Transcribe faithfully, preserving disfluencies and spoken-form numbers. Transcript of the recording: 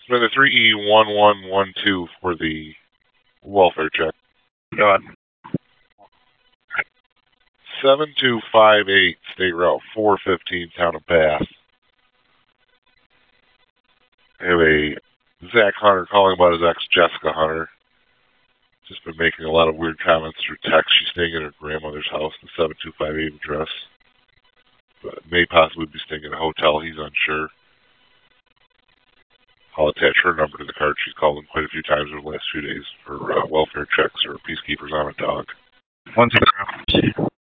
Number three E one one one two for the welfare check. Go ahead. seven two five eight, State Route four fifteen, Town of Bath. I have a Zach Hunter calling about his ex, Jessica Hunter. Just been making a lot of weird comments through text. She's staying at her grandmother's house, the seven two five eight address. But may possibly be staying at a hotel. He's unsure. I'll attach her number to the card. She's called him quite a few times over the last few days for uh, welfare checks or peacekeepers on a dog. One zero.